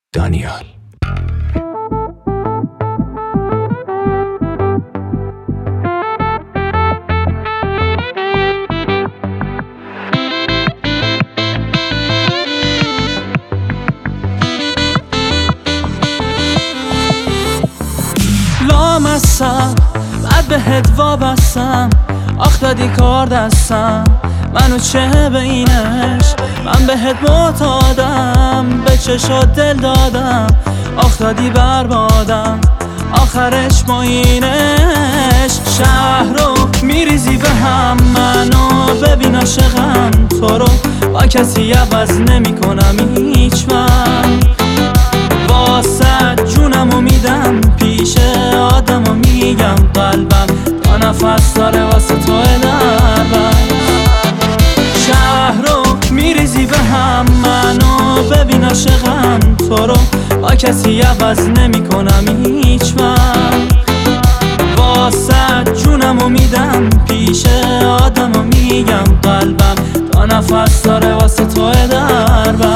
دانیال. لامصم بعد بهت وابستم، آخ دادی کار دستم، منو چه به اینش، من بهت معتادم، به چشات دل دادم، آخ دادی بربادم، آخرش ما اینش. شهر رو میریزی به هم، منو ببین عاشقم، تو رو با کسی عوض نمی کنم هیچ من، واسه جونمو میدم پیش آدمو میگم قلبم تا نفس داره واسه تو دربم. شهر رو میریزی به هم، منو ببین عاشقم، تو رو با کسی عوض نمی کنم هیچ من، واسه جونمو میدم پیش آدمو میگم قلبم تا نفس داره واسه تو دربم.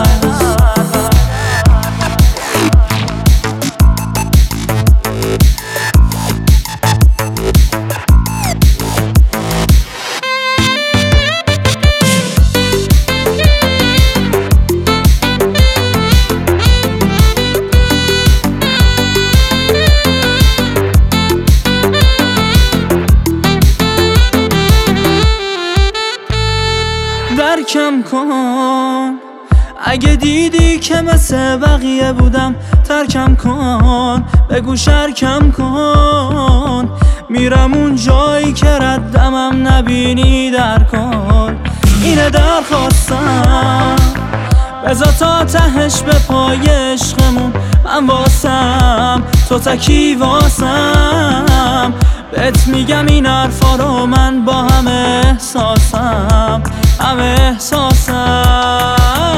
درکم کن اگه دیدی که مثل بقیه بودم، ترکم کن بگو شرکم کن، میرم اون جایی که ردمم نبینی در کن، اینه درخواستم، بذار تا تهش به پای عشقمون، من واسم تو تکی واسم، بهت میگم این حرفا رو من با همه احساسم، همه احساسم.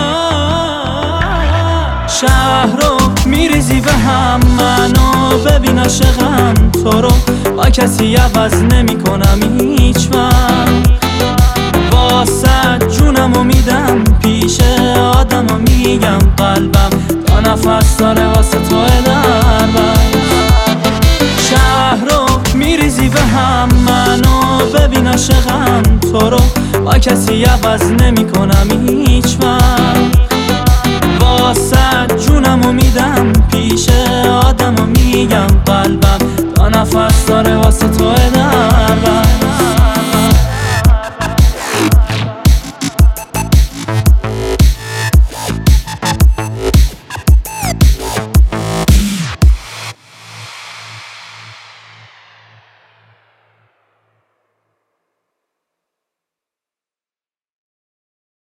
شهر رو میریزی به هم، منو ببین عاشقم، تو رو با کسی عوض نمی کنم هیچ من، واسه جونمو میدم پیش آدمو میگم قلبم تا نفس داره واسه تو دربم. شهر رو میریزی به هم، منو ببین عاشقم، تو رو با کسی عوض نمی کنم هیچ من، واسه جونمو میدم پیش آدمو میگم قلبم